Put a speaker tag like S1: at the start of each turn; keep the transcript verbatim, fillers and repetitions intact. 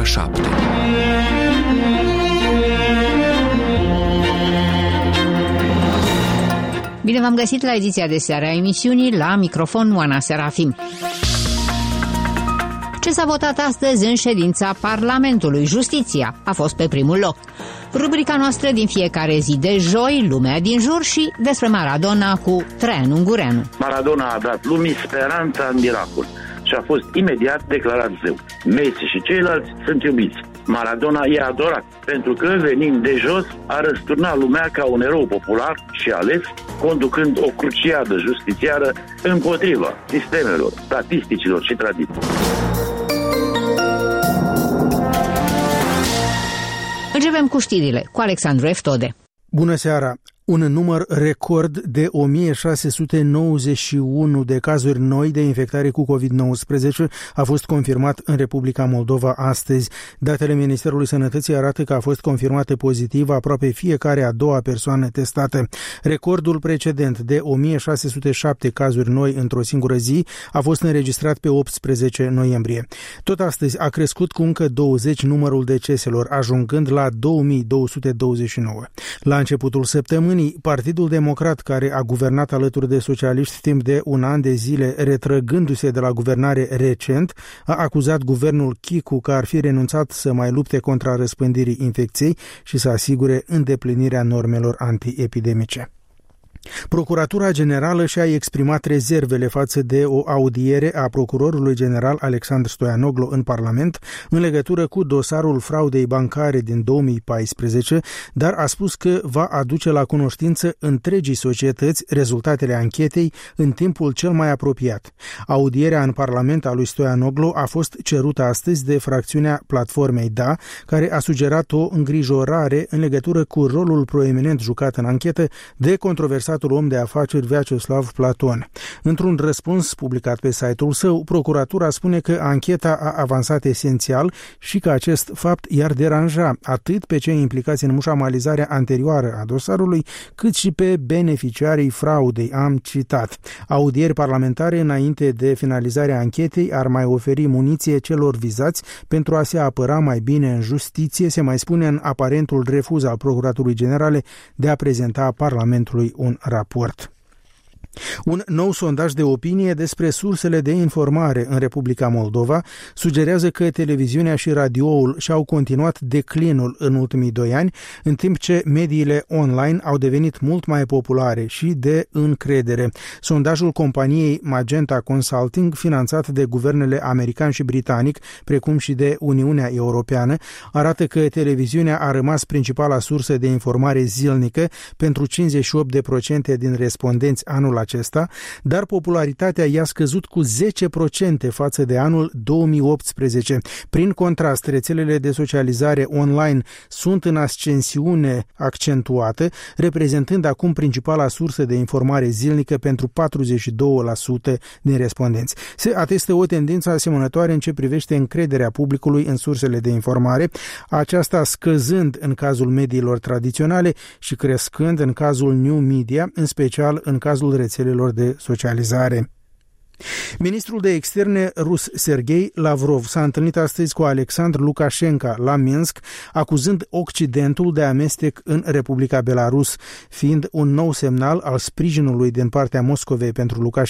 S1: ora șapte.
S2: Bine v-am găsit la ediția de seară a emisiunii, la microfon Oana Serafim. Ce s-a votat astăzi în ședința Parlamentului? Justiția a fost pe primul loc. Rubrica noastră din fiecare zi de joi, Lumea din jur, și despre Maradona cu Traian Ungureanu.
S3: Maradona a dat lumii speranța în miracol și a fost imediat declarat zeu. Messi și ceilalți sunt iubiți. Maradona e adorat pentru că, venind de jos, a răsturnat lumea ca un erou popular și ales, conducând o cruciadă justițiară împotriva sistemelor, statisticilor și tradiției.
S2: Începem cu știrile, cu Alexandru Eftode.
S4: Bună seara! Un număr record de o mie șase sute nouăzeci și unu de cazuri noi de infectare cu covid nouăsprezece a fost confirmat în Republica Moldova astăzi. Datele Ministerului Sănătății arată că a fost confirmată pozitivă aproape fiecare a doua persoană testată. Recordul precedent de o mie șase sute șapte cazuri noi într-o singură zi a fost înregistrat pe optsprezece noiembrie. Tot astăzi a crescut cu încă douăzeci numărul deceselor, ajungând la două mii două sute douăzeci și nouă. La începutul săptămânii, Partidul Democrat, care a guvernat alături de socialiști timp de un an de zile, retrăgându-se de la guvernare recent, a acuzat guvernul Chicu că ar fi renunțat să mai lupte contra răspândirii infecției și să asigure îndeplinirea normelor antiepidemice. Procuratura Generală și-a exprimat rezervele față de o audiere a procurorului general Alexandru Stoianoglu în Parlament în legătură cu dosarul fraudei bancare din două mii paisprezece, dar a spus că va aduce la cunoștință întregii societăți rezultatele anchetei în timpul cel mai apropiat. Audierea în Parlament a lui Stoianoglu a fost cerută astăzi de fracțiunea Platformei Da, care a sugerat o îngrijorare în legătură cu rolul proeminent jucat în anchetă de controversatul om de afaceri Vyacheslav Platon. Într-un răspuns publicat pe site-ul său, procuratura spune că ancheta a avansat esențial și că acest fapt i-ar deranja atât pe cei implicați în mușamalizarea anterioară a dosarului, cât și pe beneficiarii fraudei, am citat. Audieri parlamentare înainte de finalizarea anchetei ar mai oferi muniție celor vizați pentru a se apăra mai bine în justiție, se mai spune în aparentul refuz al Procuraturii Generale de a prezenta Parlamentului un raport. Un nou sondaj de opinie despre sursele de informare în Republica Moldova sugerează că televiziunea și radioul și-au continuat declinul în ultimii doi ani, în timp ce mediile online au devenit mult mai populare și de încredere. Sondajul companiei Magenta Consulting, finanțat de guvernele american și britanic, precum și de Uniunea Europeană, arată că televiziunea a rămas principala sursă de informare zilnică pentru cincizeci și opt la sută din respondenți anul acesta, dar popularitatea i-a scăzut cu zece la sută față de anul două mii optsprezece. Prin contrast, rețelele de socializare online sunt în ascensiune accentuată, reprezentând acum principala sursă de informare zilnică pentru patruzeci și doi la sută din respondenți. Se atestă o tendință asemănătoare în ce privește încrederea publicului în sursele de informare, aceasta scăzând în cazul mediilor tradiționale și crescând în cazul new media, în special în cazul rețelelor de socializare. Ministrul de externe rus Sergei Lavrov s-a întâlnit astăzi cu Alexandru Lukashenko la Minsk, acuzând Occidentul de amestec în Republica Belarus, fiind un nou semnal al sprijinului din partea Moscovei pentru Lukashenko.